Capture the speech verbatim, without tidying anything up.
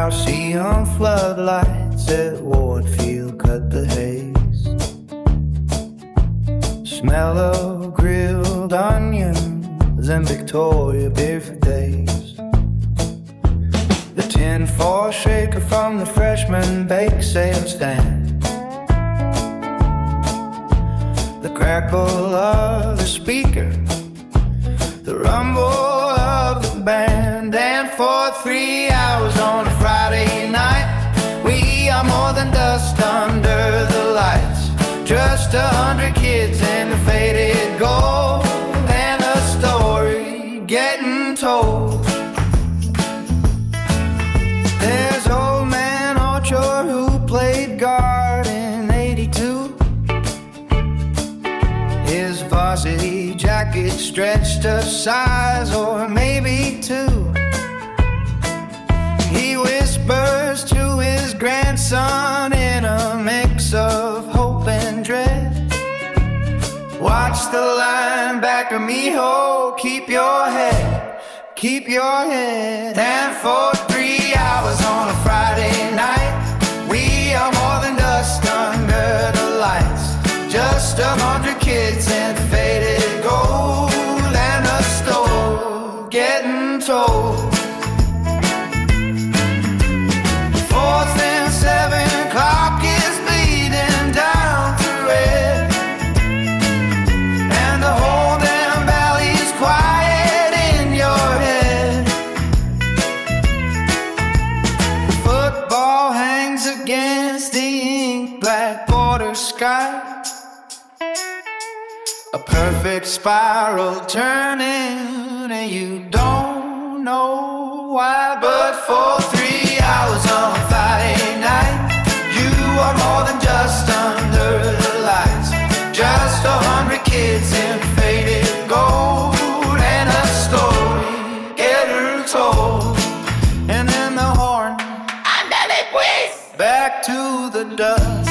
Halcyon floodlights at Wardfield cut the haze. Smell of grilled onions and Victoria beer for days. The tin-foil shaker from the freshman bake sale stand. The crackle of the speaker, the rumble of the band. And for three hours on a Friday night, we are more than dust under the lights. Just a hundred kids in the faded gold, and a story getting told. There's old man Orchard who played guard in eighty-two. His varsity jacket stretched a size or maybe two. He whispers to his grandson in a mix of hope and dread. Watch the linebacker, mijo, keep your head, keep your head. And for three hours on a Friday night, we are more than dust under the lights. Just a hundred kids in faded gold, and a store getting told. Fourth and seven clock is bleeding down to red, and the whole damn valley's quiet in your head. The football hangs against the ink black border sky, a perfect spiral turning, and you don't know why. But for three hours on Friday night, you are more than just under the lights. Just a hundred kids in faded gold, and a story getting told. And then the horn, ándale pues, back to the dust.